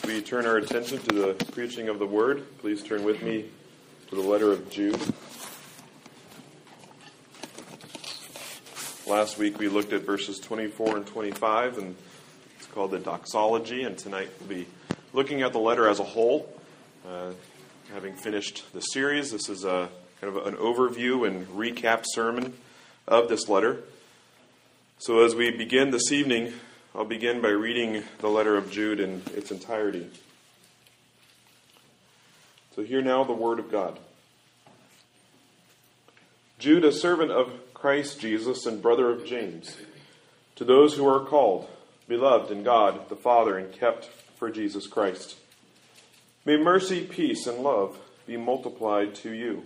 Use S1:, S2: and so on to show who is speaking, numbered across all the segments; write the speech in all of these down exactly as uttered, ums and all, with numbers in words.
S1: we turn our attention to the preaching of the Word, please turn with me to the letter of Jude. Last week we looked at verses twenty-four and twenty-five, and it's called the doxology, and tonight we'll be looking at the letter as a whole. Uh, having finished the series, this is a kind of an overview and recap sermon of this letter. So as we begin this evening, I'll begin by reading the letter of Jude in its entirety. So hear now the word of God. Jude, a servant of Christ Jesus and brother of James, to those who are called, beloved in God the Father, and kept for Jesus Christ. May mercy, peace, and love be multiplied to you.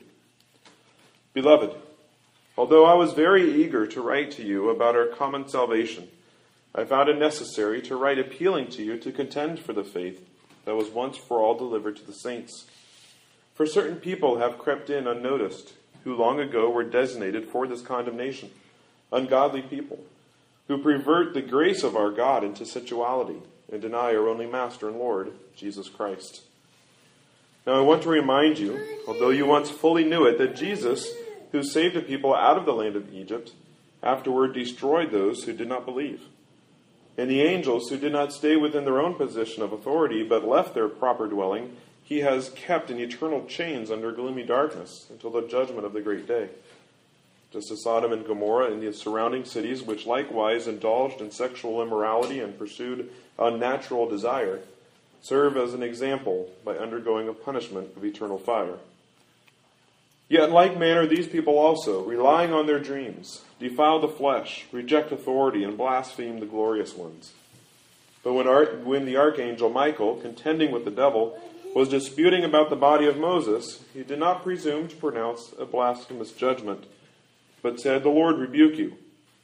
S1: Beloved, although I was very eager to write to you about our common salvation, I found it necessary to write appealing to you to contend for the faith that was once for all delivered to the saints. For certain people have crept in unnoticed, who long ago were designated for this condemnation, ungodly people, who pervert the grace of our God into sensuality and deny our only Master and Lord, Jesus Christ. Now I want to remind you, although you once fully knew it, that Jesus, who saved a people out of the land of Egypt, afterward destroyed those who did not believe. And the angels who did not stay within their own position of authority, but left their proper dwelling, he has kept in eternal chains under gloomy darkness until the judgment of the great day. Just as Sodom and Gomorrah and the surrounding cities, which likewise indulged in sexual immorality and pursued unnatural desire, serve as an example by undergoing a punishment of eternal fire. Yet in like manner these people also, relying on their dreams, defile the flesh, reject authority, and blaspheme the glorious ones. But when, Ar- when the archangel Michael, contending with the devil, was disputing about the body of Moses, he did not presume to pronounce a blasphemous judgment, but said, "The Lord rebuke you."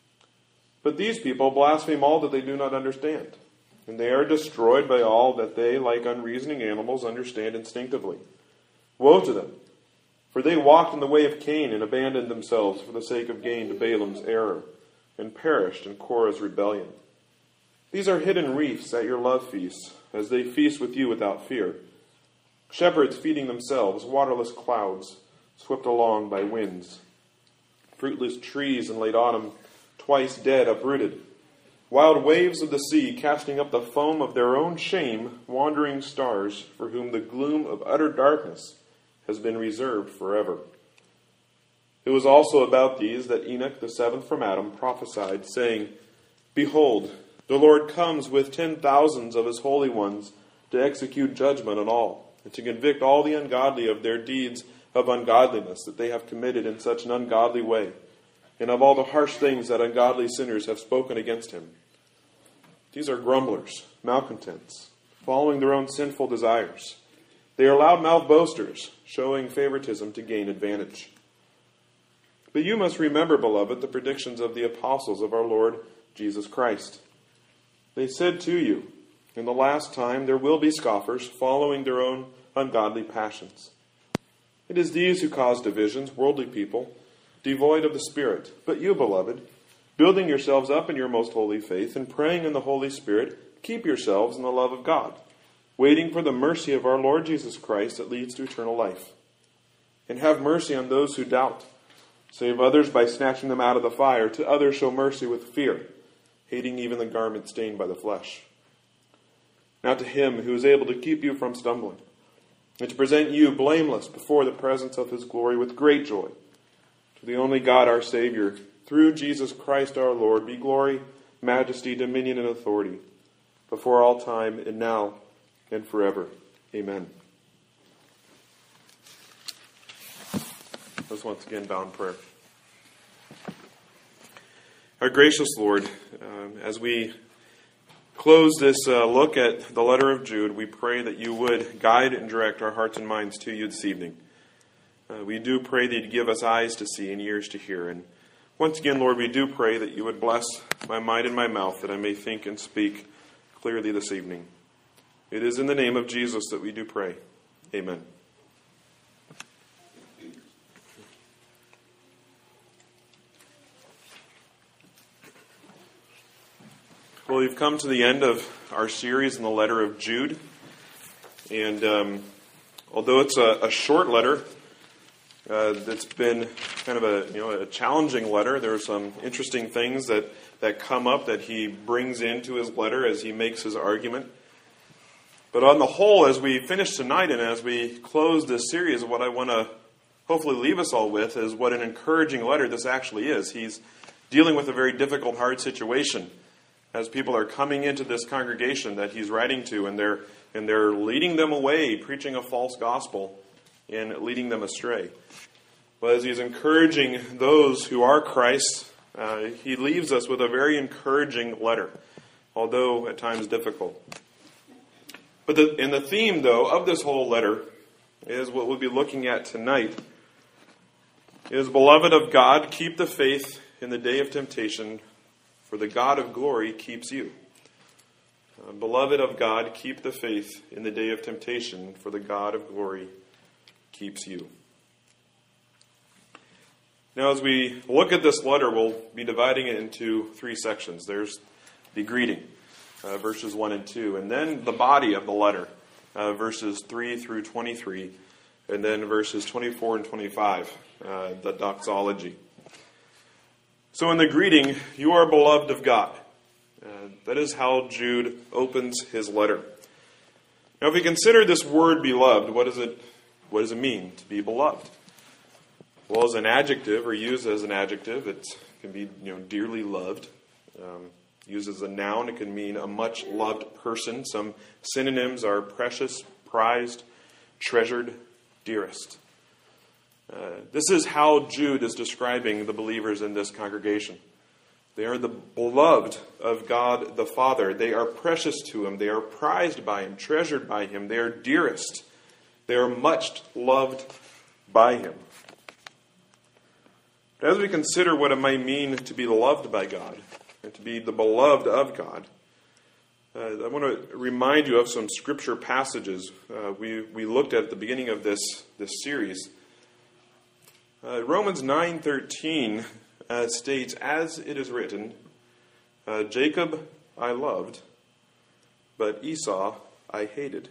S1: But these people blaspheme all that they do not understand, and they are destroyed by all that they, like unreasoning animals, understand instinctively. Woe to them! For they walked in the way of Cain and abandoned themselves for the sake of gain to Balaam's error, and perished in Korah's rebellion. These are hidden reefs at your love feasts, as they feast with you without fear. Shepherds feeding themselves, waterless clouds, swept along by winds. Fruitless trees in late autumn, twice dead, uprooted. Wild waves of the sea casting up the foam of their own shame, wandering stars for whom the gloom of utter darkness has been reserved forever. It was also about these that Enoch, the seventh from Adam, prophesied, saying, "Behold, the Lord comes with ten thousands of his holy ones to execute judgment on all, and to convict all the ungodly of their deeds of ungodliness that they have committed in such an ungodly way, and of all the harsh things that ungodly sinners have spoken against him." These are grumblers, malcontents, following their own sinful desires. They are loud-mouthed boasters, showing favoritism to gain advantage. But you must remember, beloved, the predictions of the apostles of our Lord Jesus Christ. They said to you, "In the last time there will be scoffers, following their own ungodly passions." It is these who cause divisions, worldly people, devoid of the Spirit. But you, beloved, building yourselves up in your most holy faith and praying in the Holy Spirit, keep yourselves in the love of God, waiting for the mercy of our Lord Jesus Christ that leads to eternal life. And have mercy on those who doubt. Save others by snatching them out of the fire. To others show mercy with fear, hating even the garment stained by the flesh. Now to him who is able to keep you from stumbling, and to present you blameless before the presence of his glory with great joy, to the only God our Savior, through Jesus Christ our Lord, be glory, majesty, dominion, and authority, before all time and now and forever. Amen. Let's once again bow in prayer. Our gracious Lord, um, as we close this uh, look at the letter of Jude, we pray that you would guide and direct our hearts and minds to you this evening. Uh, we do pray that you'd give us eyes to see and ears to hear. And once again, Lord, we do pray that you would bless my mind and my mouth, that I may think and speak clearly this evening. It is in the name of Jesus that we do pray. Amen. Well, we've come to the end of our series in the letter of Jude. And um, although it's a, a short letter, uh, that's been kind of a you know a challenging letter. There are some interesting things that, that come up that he brings into his letter as he makes his argument. But on the whole, as we finish tonight and as we close this series, what I want to hopefully leave us all with is what an encouraging letter this actually is. He's dealing with a very difficult, hard situation as people are coming into this congregation that he's writing to, and they're and they're leading them away, preaching a false gospel and leading them astray. But as he's encouraging those who are Christ, uh, he leaves us with a very encouraging letter, although at times difficult. But the, and the theme, though, of this whole letter is what we'll be looking at tonight. Is, beloved of God, keep the faith in the day of temptation, for the God of glory keeps you. Uh, beloved of God, keep the faith in the day of temptation, for the God of glory keeps you. Now, as we look at this letter, we'll be dividing it into three sections. There's the greeting, uh, verses one and two, and then the body of the letter, uh, verses three through twenty-three, and then verses twenty-four and twenty-five, uh, the doxology. So in the greeting, you are beloved of God. Uh, that is how Jude opens his letter. Now, if we consider this word beloved, what does it what does it mean to be beloved? Well, as an adjective, or used as an adjective, it can be you know dearly loved. Um, used as a noun, it can mean a much loved person. Some synonyms are precious, prized, treasured, dearest. Uh, this is how Jude is describing the believers in this congregation. They are the beloved of God the Father. They are precious to Him. They are prized by Him, treasured by Him. They are dearest. They are much loved by Him. As we consider what it might mean to be loved by God and to be the beloved of God, uh, I want to remind you of some scripture passages uh, we, we looked at at the beginning of this, this series. Uh, Romans nine thirteen uh, states, as it is written, uh, Jacob I loved, but Esau I hated.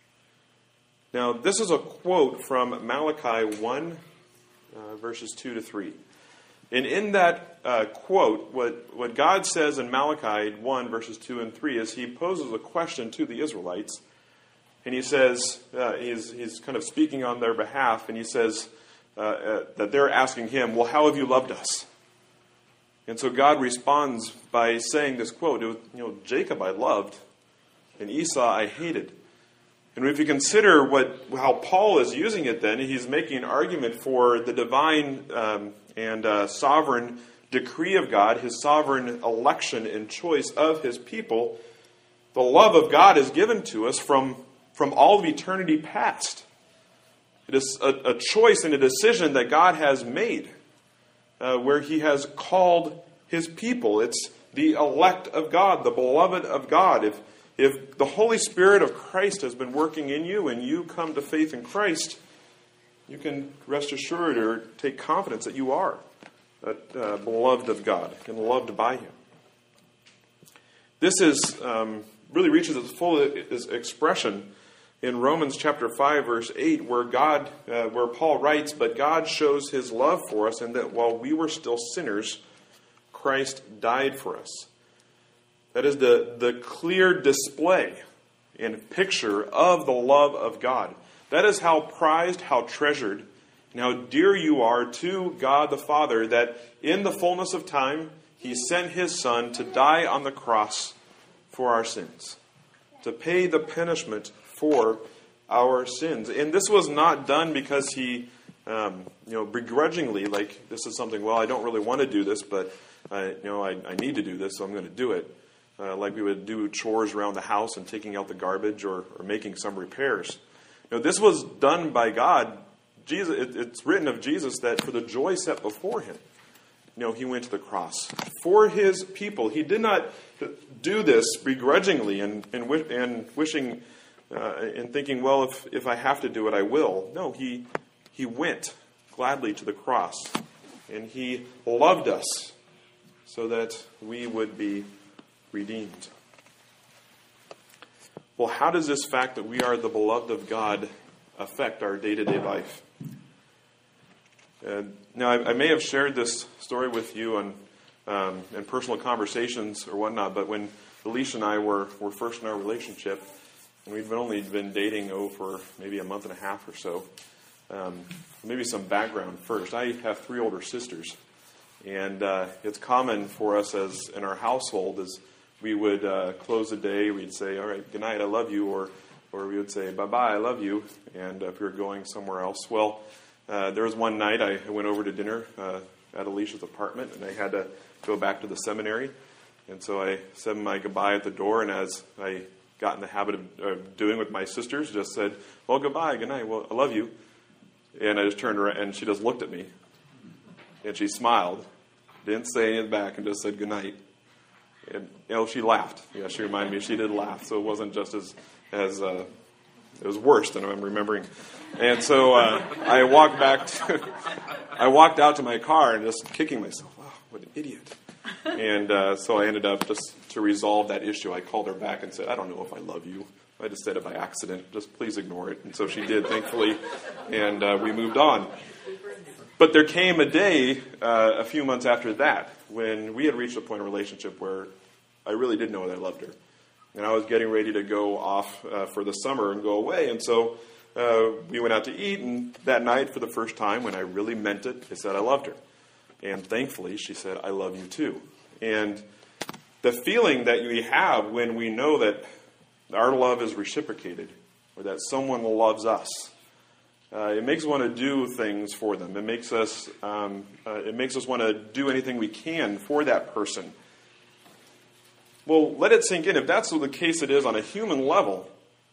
S1: Now, this is a quote from Malachi one, uh, verses two to three. And in that uh, quote, what, what God says in Malachi one, verses two and three, is he poses a question to the Israelites. And he says, uh, he's, he's kind of speaking on their behalf, and he says uh, uh, that they're asking him, well, how have you loved us? And so God responds by saying this quote, you know, Jacob I loved, and Esau I hated. And if you consider what how Paul is using it then, he's making an argument for the divine um, and uh, sovereign decree of God, His sovereign election and choice of His people. The love of God is given to us from, from all of eternity past. It is a, a choice and a decision that God has made, uh, where He has called His people. It's the elect of God, the beloved of God. If If the Holy Spirit of Christ has been working in you and you come to faith in Christ, you can rest assured or take confidence that you are uh, beloved of God and loved by Him. This is um, really reaches its full expression in Romans chapter five, verse eight, where God, uh, where Paul writes, "But God shows His love for us, and that while we were still sinners, Christ died for us." That is the, the clear display and picture of the love of God. That is how prized, how treasured, and how dear you are to God the Father, that in the fullness of time, He sent His Son to die on the cross for our sins, to pay the punishment for our sins. And this was not done because He, um, you know, begrudgingly, like this is something, well, I don't really want to do this, but I, you know, I, I need to do this, so I'm going to do it. Uh, like we would do chores around the house and taking out the garbage or, or making some repairs. You know, this was done by God. Jesus, it, it's written of Jesus that for the joy set before Him, you know, He went to the cross for His people. He did not do this begrudgingly and and, and wishing uh, and thinking, well, if if I have to do it, I will. No, He He went gladly to the cross, and He loved us so that we would be redeemed. well, how does this fact that we are the beloved of God affect our day-to-day life? Uh, now, I, I may have shared this story with you on, um, in personal conversations or whatnot, but when Alicia and I were, were first in our relationship, and we'd been only been dating, oh, for maybe a month and a half or so, um, maybe some background first. I have three older sisters, and uh, it's common for us as in our household is we would uh, close the day, we'd say, all right, good night, I love you, or or we would say, bye-bye, I love you, and uh, if we were going somewhere else. Well, uh, there was one night I went over to dinner uh, at Alicia's apartment, and I had to go back to the seminary, and so I said my goodbye at the door, and as I got in the habit of uh, doing with my sisters, just said, well, goodbye, good night, well, I love you. And I just turned around, and she just looked at me, and she smiled, didn't say anything back, and just said good night. And, you know, she laughed. Yeah, she reminded me she did laugh, so it wasn't just as, as uh, it was worse than I'm remembering. And so uh, I walked back, to, I walked out to my car and just kicking myself, oh, what an idiot. And uh, so I ended up just to resolve that issue. I called her back and said, I don't know if I love you. I just said it by accident. Just please ignore it. And so she did, thankfully, and uh, we moved on. But there came a day, uh, a few months after that, when we had reached a point in a relationship where I really did know that I loved her. And I was getting ready to go off uh, for the summer and go away. And so uh, we went out to eat, and that night, for the first time, when I really meant it, I said I loved her. And thankfully, she said, I love you too. And the feeling that we have when we know that our love is reciprocated, or that someone loves us, uh, it makes us want to do things for them. It makes us, um, uh, it makes us want to do anything we can for that person. Well, let it sink in. If that's the case it is on a human level,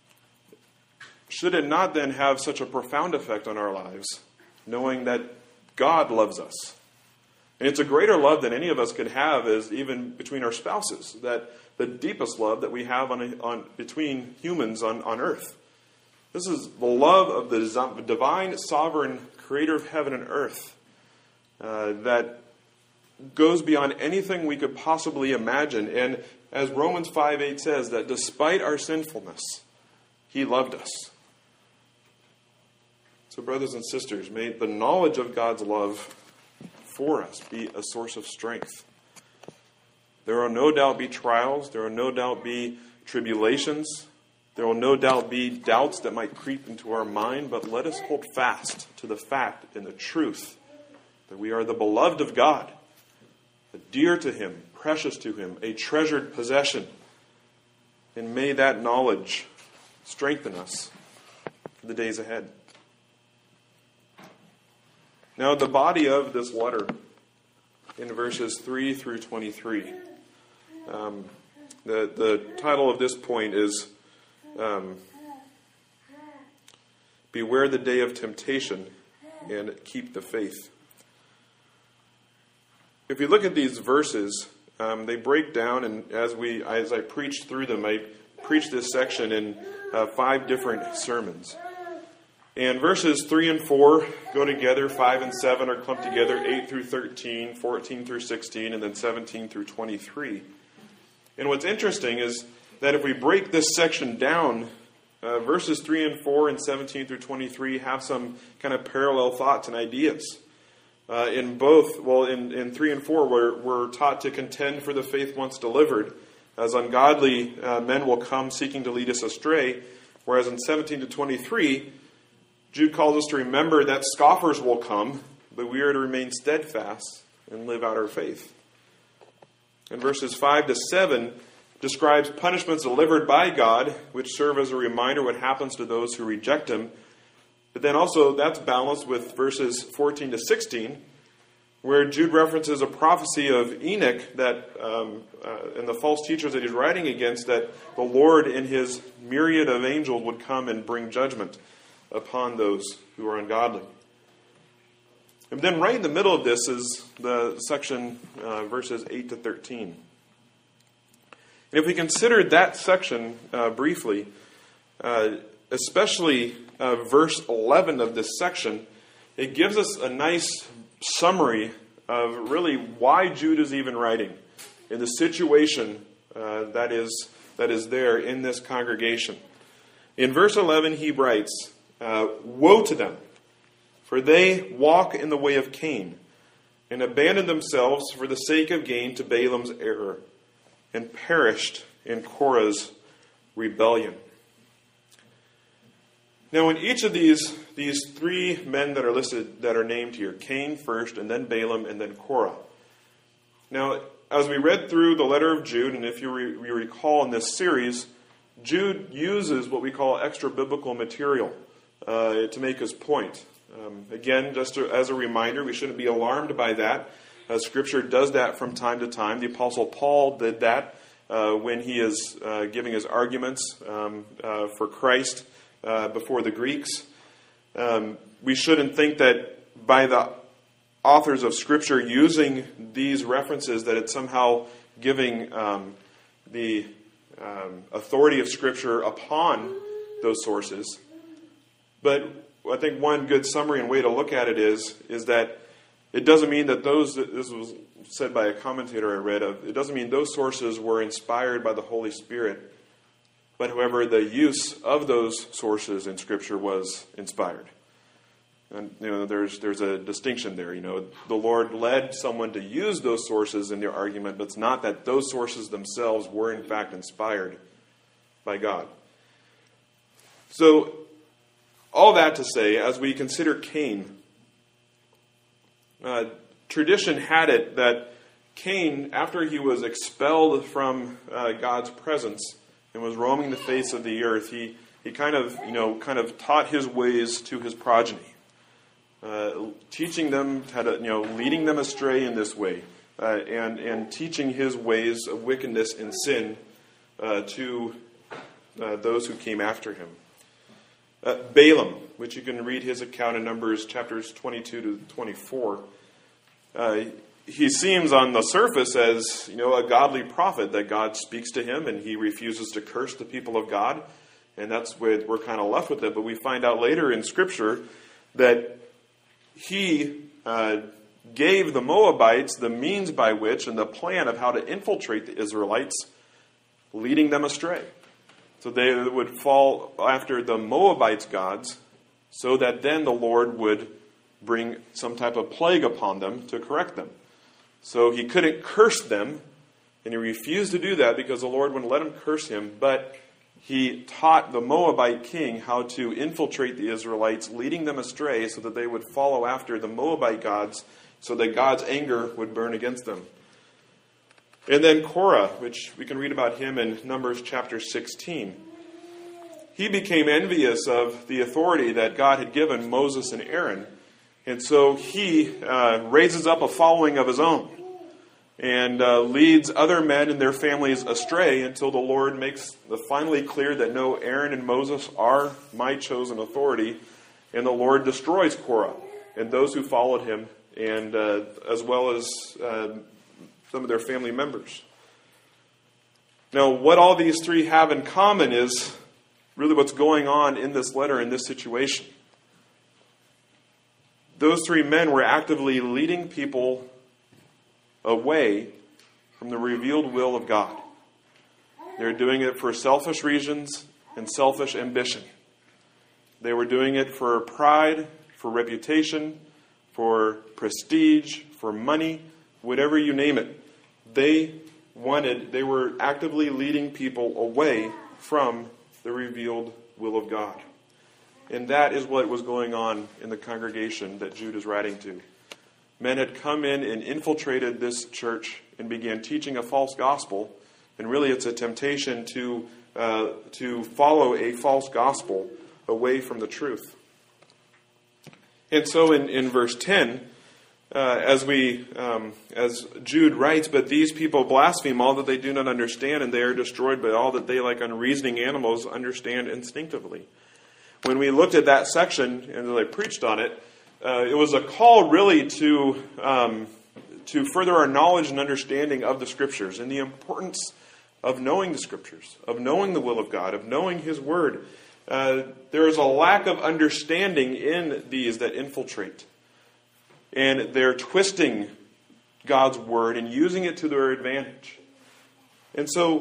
S1: should it not then have such a profound effect on our lives, knowing that God loves us? And it's a greater love than any of us could have, is even between our spouses. That the deepest love that we have on, a, on between humans on, on earth. This is the love of the divine, sovereign creator of heaven and earth uh, that goes beyond anything we could possibly imagine. And as Romans five eight says, that despite our sinfulness, He loved us. So brothers and sisters, may the knowledge of God's love for us be a source of strength. There will no doubt be trials. There will no doubt be tribulations. There will no doubt be doubts that might creep into our mind. But let us hold fast to the fact and the truth that we are the beloved of God, dear to Him, precious to Him, a treasured possession. And may that knowledge strengthen us for the days ahead. Now, the body of this letter in verses three through twenty-three. Um, the, the title of this point is um, Beware the Day of Temptation and Keep the Faith. If you look at these verses, um, they break down, and as we, as I preached through them, I preached this section in uh, five different sermons. And verses three and four go together, five and seven are clumped together, eight through thirteen, fourteen through sixteen, and then seventeen through twenty-three. And what's interesting is that if we break this section down, uh, verses three and four and seventeen through twenty-three have some kind of parallel thoughts and ideas. Uh, in both, well, in, in three and four, we're, we're taught to contend for the faith once delivered, as ungodly uh, men will come seeking to lead us astray. Whereas in seventeen to twenty-three, Jude calls us to remember that scoffers will come, but we are to remain steadfast and live out our faith. And verses five to seven describes punishments delivered by God, which serve as a reminder what happens to those who reject Him. But then also that's balanced with verses fourteen to sixteen, where Jude references a prophecy of Enoch that, um, uh, and the false teachers that he's writing against, that the Lord in His myriad of angels would come and bring judgment upon those who are ungodly. And then right in the middle of this is the section, uh, verses eight to thirteen. And if we consider that section uh, briefly, uh, especially uh, verse eleven of this section, it gives us a nice summary of really why Jude is even writing in the situation uh, that is that is there in this congregation. In verse eleven, he writes, uh, "Woe to them, for they walk in the way of Cain, and abandoned themselves for the sake of gain to Balaam's error, and perished in Korah's rebellion." Now, in each of these, these three men that are listed, that are named here, Cain first, and then Balaam, and then Korah. Now, as we read through the letter of Jude, and if you, re, you recall in this series, Jude uses what we call extra-biblical material uh, to make his point. Um, again, just to, as a reminder, we shouldn't be alarmed by that. Uh, Scripture does that from time to time. The Apostle Paul did that uh, when he is uh, giving his arguments um, uh, for Christ uh, before the Greeks. Um, we shouldn't think that by the authors of Scripture using these references that it's somehow giving um, the um, authority of Scripture upon those sources. But I think one good summary and way to look at it is, is that it doesn't mean that those, this was said by a commentator I read of, it doesn't mean those sources were inspired by the Holy Spirit, but however, the use of those sources in Scripture was inspired. And you know, there's there's a distinction there. You know, the Lord led someone to use those sources in their argument, but it's not that those sources themselves were in fact inspired by God. So, all that to say, as we consider Cain, uh, tradition had it that Cain, after he was expelled from uh, God's presence and was roaming the face of the earth, he he kind of you know kind of taught his ways to his progeny. Uh, teaching them how to, you know, leading them astray in this way, uh, and and teaching his ways of wickedness and sin uh, to uh, those who came after him. Uh, Balaam, which you can read his account in Numbers chapters twenty-two to twenty-four, uh, he seems on the surface as you know a godly prophet that God speaks to him, and he refuses to curse the people of God, and that's where we're kind of left with it. But we find out later in Scripture that he uh, gave the Moabites the means by which and the plan of how to infiltrate the Israelites, leading them astray. So they would fall after the Moabites' gods, so that then the Lord would bring some type of plague upon them to correct them. So he couldn't curse them, and he refused to do that because the Lord wouldn't let him curse him, but he taught the Moabite king how to infiltrate the Israelites, leading them astray so that they would follow after the Moabite gods, so that God's anger would burn against them. And then Korah, which we can read about him in Numbers chapter sixteen. He became envious of the authority that God had given Moses and Aaron, and so he uh, raises up a following of his own and uh, leads other men and their families astray until the Lord makes it finally clear that no, Aaron and Moses are my chosen authority, and the Lord destroys Korah and those who followed him, and uh, as well as uh, some of their family members. Now, what all these three have in common is really what's going on in this letter, in this situation. Those three men were actively leading people away from the revealed will of God. They're doing it for selfish reasons and selfish ambition. They were doing it for pride, for reputation, for prestige, for money, whatever you name it. They wanted, they were actively leading people away from the revealed will of God. And that is what was going on in the congregation that Jude is writing to. Men had come in and infiltrated this church and began teaching a false gospel. And really it's a temptation to uh, to follow a false gospel away from the truth. And so in, in verse ten, uh, as we um, as Jude writes, "But these people blaspheme all that they do not understand, and they are destroyed by all that they, like unreasoning animals, understand instinctively." When we looked at that section and I preached on it, Uh, it was a call really to um, to further our knowledge and understanding of the Scriptures and the importance of knowing the Scriptures, of knowing the will of God, of knowing His Word. Uh, there is a lack of understanding in these that infiltrate. And they're twisting God's Word and using it to their advantage. And so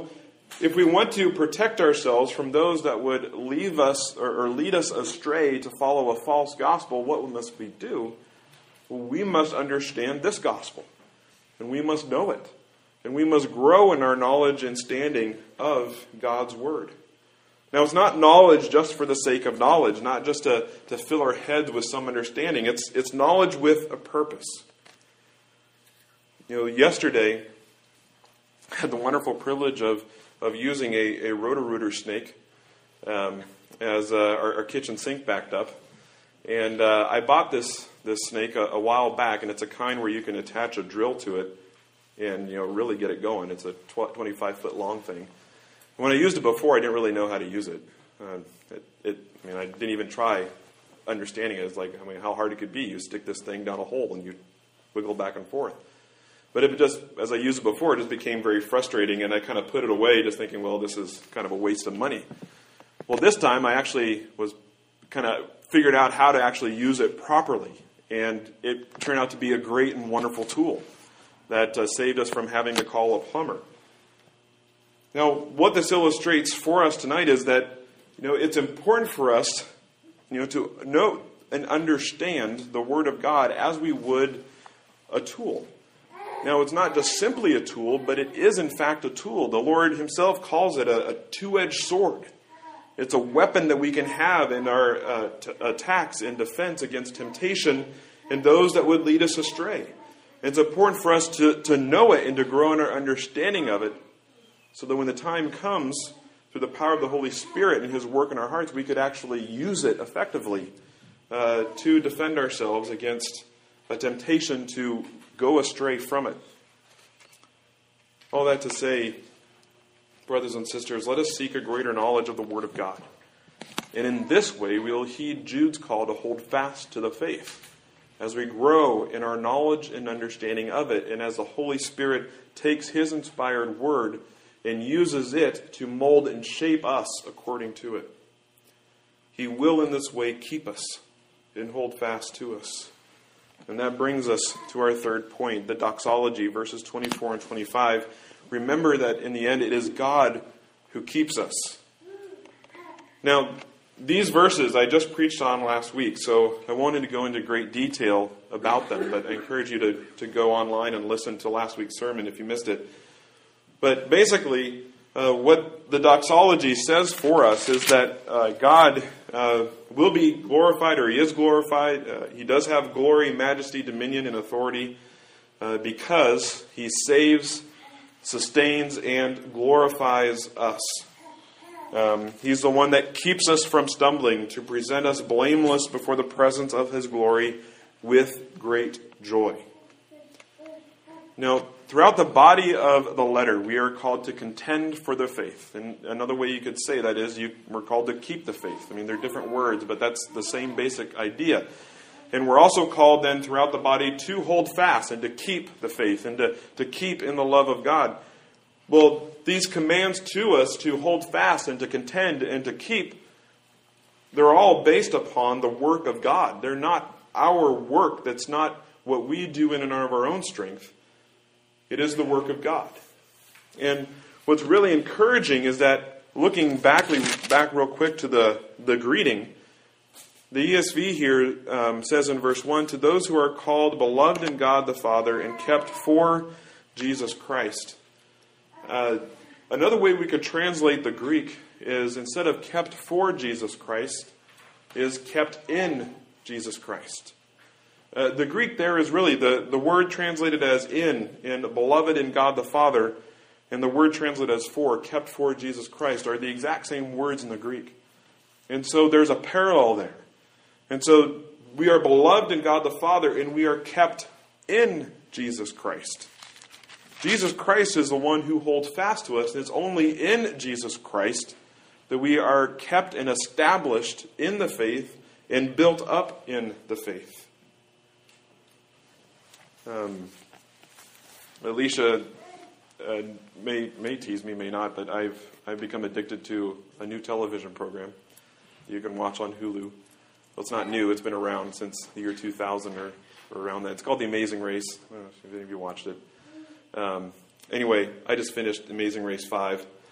S1: if we want to protect ourselves from those that would leave us or, or lead us astray to follow a false gospel, what must we do? Well, we must understand this gospel, and we must know it, and we must grow in our knowledge and standing of God's word. Now, it's not knowledge just for the sake of knowledge, not just to, to fill our heads with some understanding. It's, it's knowledge with a purpose. You know, yesterday, I had the wonderful privilege of, of using a, a Roto-Rooter snake um, as uh, our, our kitchen sink backed up. And uh, I bought this, this snake a, a while back, and it's a kind where you can attach a drill to it and, you know, really get it going. It's a twenty-five foot long thing. When I used it before, I didn't really know how to use it. Uh, it, it. I mean, I didn't even try understanding it. It's like, I mean, how hard it could be. You stick this thing down a hole and you wiggle back and forth. But it just, as I used it before, it just became very frustrating, and I kind of put it away, just thinking, well, this is kind of a waste of money. Well, this time I actually was kind of figured out how to actually use it properly, and it turned out to be a great and wonderful tool that uh, saved us from having to call a plumber. Now, what this illustrates for us tonight is that, you know, it's important for us, you know, to know and understand the Word of God as we would a tool. Now, it's not just simply a tool, but it is in fact a tool. The Lord himself calls it a, a two-edged sword. It's a weapon that we can have in our uh, t- attacks and defense against temptation and those that would lead us astray. It's important for us to, to know it and to grow in our understanding of it, so that when the time comes, through the power of the Holy Spirit and his work in our hearts, we could actually use it effectively uh, to defend ourselves against a temptation to go astray from it. All that to say, brothers and sisters, let us seek a greater knowledge of the Word of God. And in this way, we will heed Jude's call to hold fast to the faith as we grow in our knowledge and understanding of it, and as the Holy Spirit takes his inspired word and uses it to mold and shape us according to it. He will in this way keep us and hold fast to us. And that brings us to our third point, the doxology, verses twenty-four and twenty-five. Remember that in the end it is God who keeps us. Now, these verses I just preached on last week, so I wanted to go into great detail about them, but I encourage you to, to go online and listen to last week's sermon if you missed it. But basically, uh, what the doxology says for us is that uh, God uh, will be glorified, or he is glorified. Uh, he does have glory, majesty, dominion, and authority uh, because he saves, sustains, and glorifies us. Um, he's the one that keeps us from stumbling, to present us blameless before the presence of his glory with great joy. Now, throughout the body of the letter, we are called to contend for the faith. And another way you could say that is you, we're called to keep the faith. I mean, they're different words, but that's the same basic idea. And we're also called then throughout the body to hold fast and to keep the faith and to, to keep in the love of God. Well, these commands to us to hold fast and to contend and to keep, they're all based upon the work of God. They're not our work. That's not what we do in and of our own strength. It is the work of God. And what's really encouraging is that, looking back, back real quick to the, the greeting, the E S V here um, says in verse one, to those who are called beloved in God the Father and kept for Jesus Christ. Uh, another way we could translate the Greek is, instead of kept for Jesus Christ, is kept in Jesus Christ. Uh, the Greek there is really the, the word translated as in, in beloved in God the Father, and the word translated as for, kept for Jesus Christ, are the exact same words in the Greek. And so there's a parallel there. And so we are beloved in God the Father, and we are kept in Jesus Christ. Jesus Christ is the one who holds fast to us, and it's only in Jesus Christ that we are kept and established in the faith and built up in the faith. Um, Alicia uh, may may tease me, may not, but I've I've become addicted to a new television program you can watch on Hulu. Well, it's not new; it's been around since the year two thousand or, or around that. It's called The Amazing Race. I don't know if any of you watched it. Um, anyway, I just finished Amazing Race five,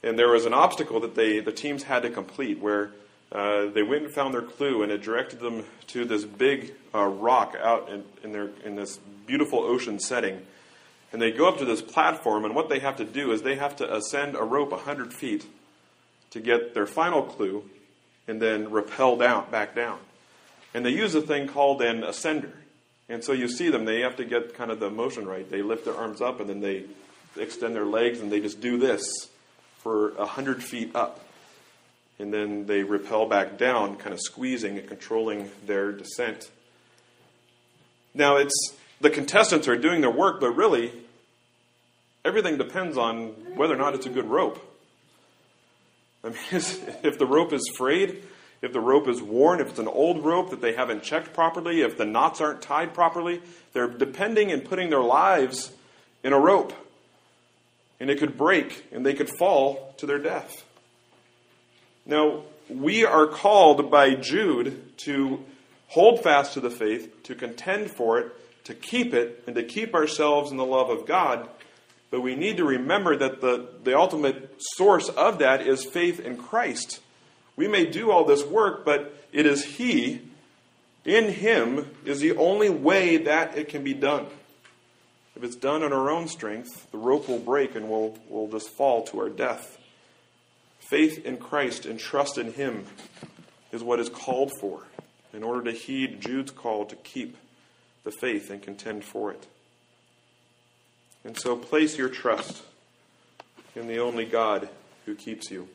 S1: And there was an obstacle that they the teams had to complete where uh, they went and found their clue, and it directed them to this big uh, rock out in, in, their, in this beautiful ocean setting. And they go up to this platform, and what they have to do is they have to ascend a rope one hundred feet to get their final clue and then rappel down, back down. And they use a thing called an ascender. And so you see them, they have to get kind of the motion right. They lift their arms up, and then they extend their legs, and they just do this for one hundred feet up. And then they rappel back down, kind of squeezing and controlling their descent. Now, it's the contestants are doing their work, but really, everything depends on whether or not it's a good rope. I mean, if the rope is frayed, if the rope is worn, if it's an old rope that they haven't checked properly, if the knots aren't tied properly, they're depending and putting their lives in a rope. And it could break, and they could fall to their death. Now, we are called by Jude to hold fast to the faith, to contend for it, to keep it, and to keep ourselves in the love of God. But we need to remember that the, the ultimate source of that is faith in Christ. We may do all this work, but it is He, in Him, is the only way that it can be done. If it's done on our own strength, the rope will break and we'll, we'll just fall to our death. Faith in Christ and trust in Him is what is called for in order to heed Jude's call to keep the faith and contend for it. And so place your trust in the only God who keeps you.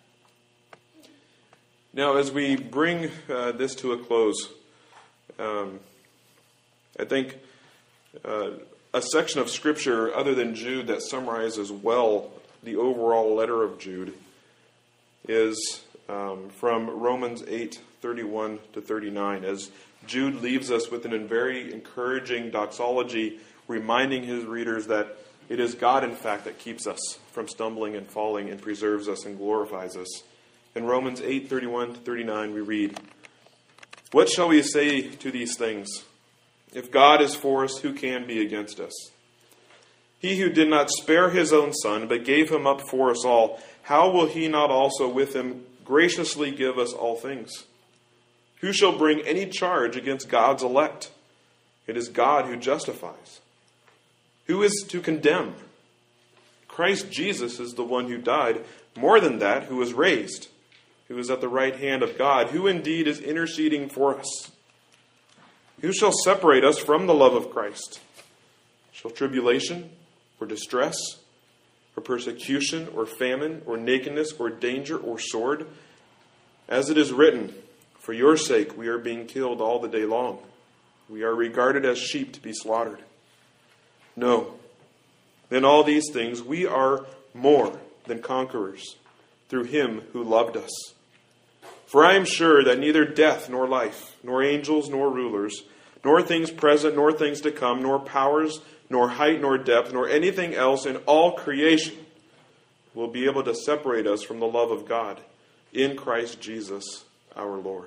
S1: Now, as we bring uh, this to a close, um, I think uh, a section of Scripture other than Jude that summarizes well the overall letter of Jude is um, from Romans eight, thirty-one to thirty-nine, as Jude leaves us with a very encouraging doxology, reminding his readers that it is God, in fact, that keeps us from stumbling and falling and preserves us and glorifies us. In Romans eight, thirty-one to thirty-nine, we read, "What shall we say to these things? If God is for us, who can be against us? He who did not spare His own Son, but gave Him up for us all, how will He not also with Him graciously give us all things? Who shall bring any charge against God's elect? It is God who justifies. Who is to condemn? Christ Jesus is the one who died, more than that, who was raised, who is at the right hand of God, who indeed is interceding for us. Who shall separate us from the love of Christ? Shall tribulation, or distress, or persecution, or famine, or nakedness, or danger, or sword? As it is written, for your sake we are being killed all the day long. We are regarded as sheep to be slaughtered. No, in all these things we are more than conquerors through Him who loved us. For I am sure that neither death nor life, nor angels nor rulers, nor things present nor things to come, nor powers, nor height nor depth, nor anything else in all creation will be able to separate us from the love of God in Christ Jesus our Lord."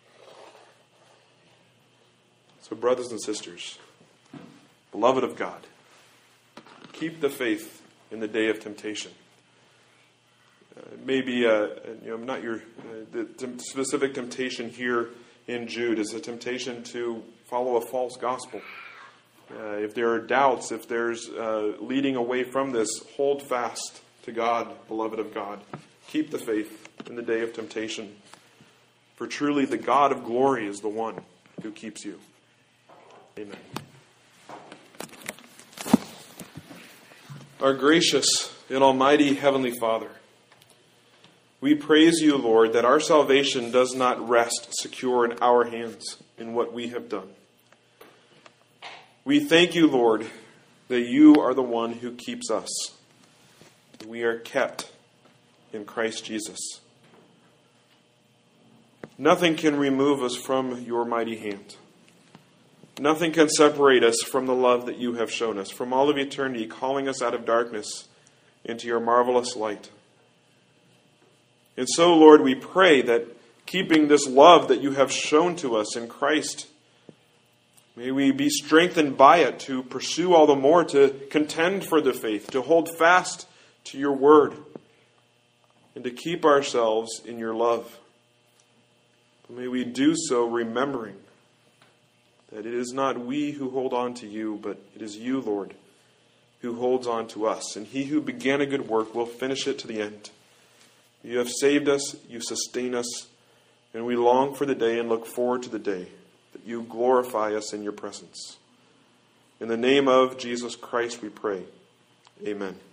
S1: So, brothers and sisters, beloved of God, keep the faith in the day of temptation. Uh, maybe, uh, you know, not your uh, the t- specific temptation here in Jude is a temptation to follow a false gospel. Uh, if there are doubts, if there's uh, leading away from this, hold fast to God, beloved of God. Keep the faith in the day of temptation. For truly the God of glory is the one who keeps you. Amen. Our gracious and almighty Heavenly Father, we praise you, Lord, that our salvation does not rest secure in our hands in what we have done. We thank you, Lord, that you are the one who keeps us. We are kept in Christ Jesus. Nothing can remove us from your mighty hand. Nothing can separate us from the love that you have shown us, from all of eternity, calling us out of darkness into your marvelous light. And so, Lord, we pray that keeping this love that you have shown to us in Christ, may we be strengthened by it to pursue all the more, to contend for the faith, to hold fast to your word, and to keep ourselves in your love. But may we do so remembering that it is not we who hold on to you, but it is you, Lord, who holds on to us. And he who began a good work will finish it to the end. You have saved us, you sustain us, and we long for the day and look forward to the day that you glorify us in your presence. In the name of Jesus Christ we pray. Amen.